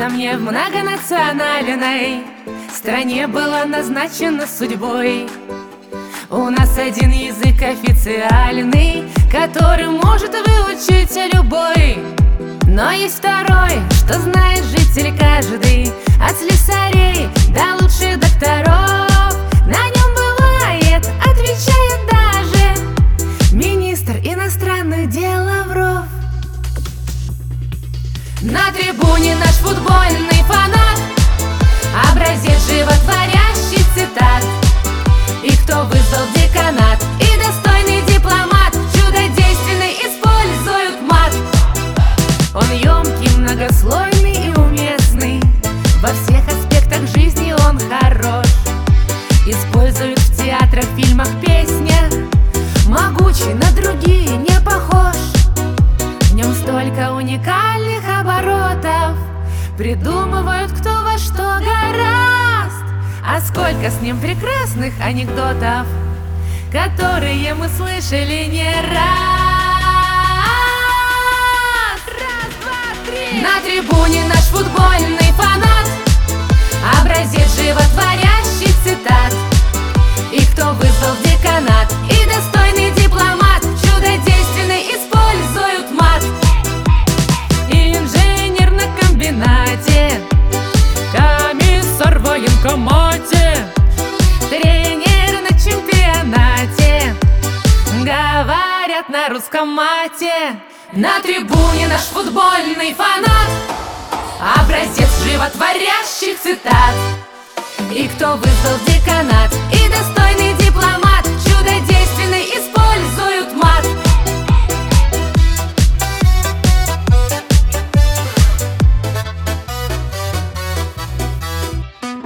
мне в многонациональной стране была назначена судьбой. У нас один язык официальный, который может выучить любой. Но есть второй, что знает житель каждый, от слесарей до лучших докторов. На нем бывает, отвечает даже министр иностранных дел Лавров. На трибуне наш футбольный фанат, образец животворящий цитат. И кто вызвал деканат, и достойный дипломат, чудодейственный используют мат. Он емкий, многослойный и уместный, во всех аспектах жизни он хорош. Используют в театрах, фильмах, песнях, могучий, на другие не похож. В нем столько уникальных оборотов, придумывают кто во что гораст. А сколько с ним прекрасных анекдотов, которые мы слышали не раз. Раз, два, три. На трибуне наш футбольный фанат, образец животворящий цитат. И кто вызвал деканат, и достойный дипломат, чудодейственный используют мат. И инженер на комбинате, комиссар в военкомате, тренер на чемпионате, говорят на русском мате. На трибуне наш футбольный фанат, образец животворящих цитат. И кто вызвал деканат,